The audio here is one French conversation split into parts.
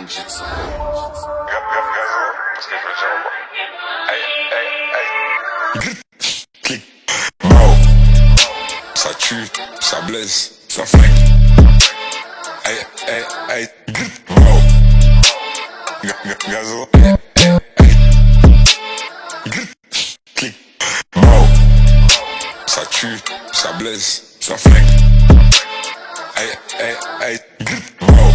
Clic. Mao. Ça tue, ça blesse, ça flingue. Aïe, aïe, aïe. Mao. Gazo. Clic. Mao. Ça tue, ça blesse, ça flingue. Aïe, aïe, aïe. Mao.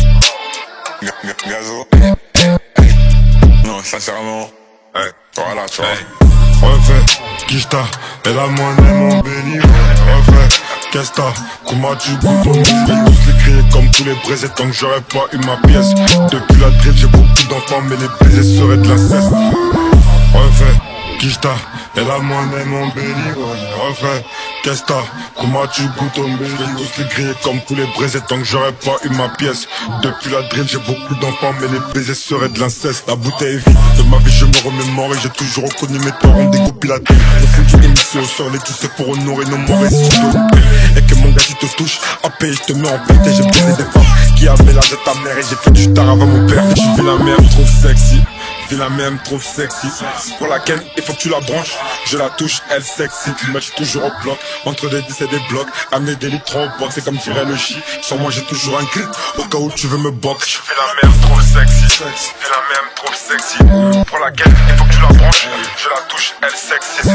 Gazo. Non, sincèrement, voilà, tu vois. Refait, Kishta, et la moine est mon béni. Refait, Kesta, comment tu goûtes ton musique. Tous les crier comme tous les braisés tant que j'aurais pas eu ma pièce. Depuis la drill, j'ai beaucoup d'enfants, mais les baisers seraient de l'inceste. Refait, Kishta, et la moine est mon béni. Refait, Kesta, comment tu goûtes ton musique. Tous les crier comme tous les braisés tant que j'aurais pas eu ma pièce. Depuis la drill, j'ai beaucoup d'enfants, mais les baisers seraient de l'inceste. La bouteille est vide, de ma vie je me remémore et j'ai toujours reconnu mes torts, on dégoupille la tête. Le foutu émissé au sol et tout c'est pour honorer nos morts. Et si tu veux et que mon gars tu te touche, à paix je te mets en perte. Et j'ai baisé des femmes qui avaient l'âge de ta mère et j'ai fait du tar avant mon père. Et je vis la merde trop sexy, vis la même trop sexy. Pour laquelle il faut que tu la branches, je la touche, elle sexy. Tu matches toujours au bloc, entre des 10 et des blocs. Amener des litres en box, c'est comme dirait le chi. Sur moi j'ai toujours un grip, au cas où tu veux me box. Je fais la merde trop sexy, fais la même trop sexy. Pour laquelle il faut que tu la branches, je la touche, elle sexy.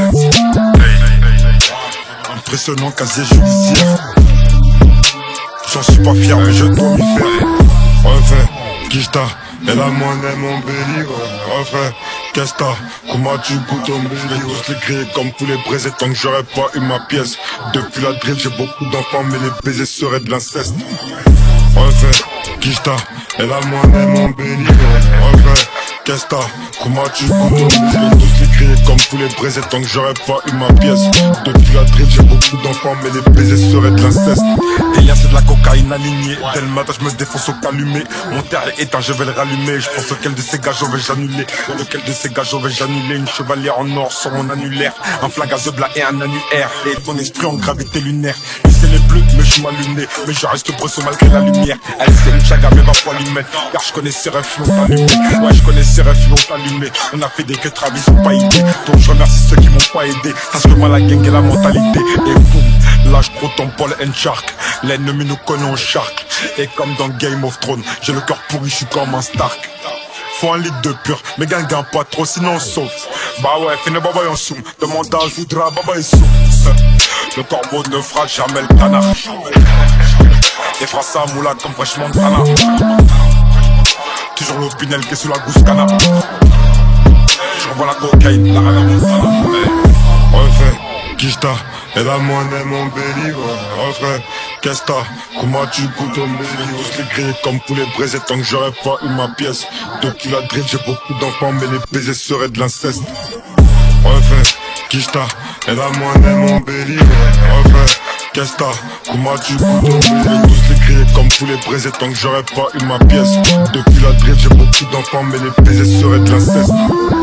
Impressionnant casier judiciaire. J'en suis pas fier mais je dois m'y faire. Refait, Kishta, et la moine est mon béni. Refait, Kesta, comment tu goûtes ton béni. Tous les grillés comme tous les braisés tant que j'aurais pas eu ma pièce. Depuis la drill j'ai beaucoup d'enfants mais les baisers seraient de l'inceste. Refait, Kishta, et la moine est mon béni. Refait, Kesta, comment tu goûtes ton béni. Tous les grillés comme tous les braisés tant que j'aurais pas eu ma pièce. Depuis la drill j'ai beaucoup d'enfants mais les baisers seraient de l'inceste. Et là c'est de la cocaïne alignée. Dès le matin je me défonce au calumet. Mon terre est éteint, je vais le rallumer. Je pense lequel de ces gars je vais j'annuler. Lequel de ces gars je vais j'annuler. Une chevalière en or sur mon annulaire. Un flag à The Bla et un annuaire. Et ton esprit en gravité lunaire. Lui c'est les bleus mais je suis mal luné. Mais je reste brosseau malgré la lumière. Elle c'est une chaga mais va pas lui mettre. Car je connais ses refs, ils vont t'allumer. Ouais je connais ses refs, ils vont t'allumer. On a fait des que Travis ont pas aidé. Donc je remercie ceux qui m'ont pas aidé. Parce que moi la gang et la mentalité. Et boum, lâche trop ton Paul and Shark. L'ennemi nous connaît en Shark. Et comme dans Game of Thrones, j'ai le cœur pourri, je suis comme un Stark. Faut un litre de pur, mais gagne pas trop, sinon on sauve. Bah ouais, fais baba en soum. Demande à Zoudra, baba et sous. Le corbeau ne fera jamais le canard. Et fera ça moula comme fraîchement de canard. Toujours l'opinel qui est sous la gousse canard. Je revois la cocaïne, la rame montana. Refait, Kishta, et la moine est mon béni. Refait, Kesta, comment tu goûtes ton béni. Tous les grillés comme tous les braisés tant que j'aurais pas eu ma pièce. Depuis la drill j'ai beaucoup d'enfants mais les baisers seraient de l'inceste. Refait, Kishta, et la moine est mon béni. Refait, Kesta, comment tu goûtes ton béni. Tous les grillés comme tous les braisés tant que j'aurais pas eu ma pièce. Depuis la drill j'ai beaucoup d'enfants mais les baisers seraient de l'inceste.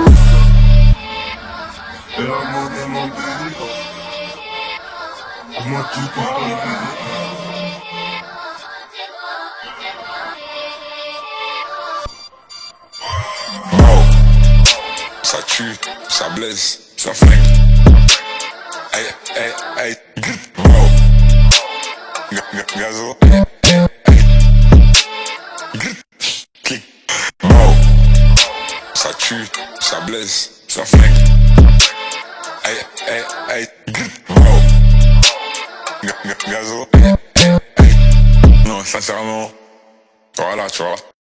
Et la moine est mon béni. Comment tu goûtes ton béni. Mao. Ça tue, ça blesse, ça flingue. Aïe, aïe, aïe. Mao. Gazo. Clic. Mao. Ça tue, ça blesse, ça flingue. Aïe, aïe, aïe. Mao. Gazo. Non, sincèrement, voilà, tu vois.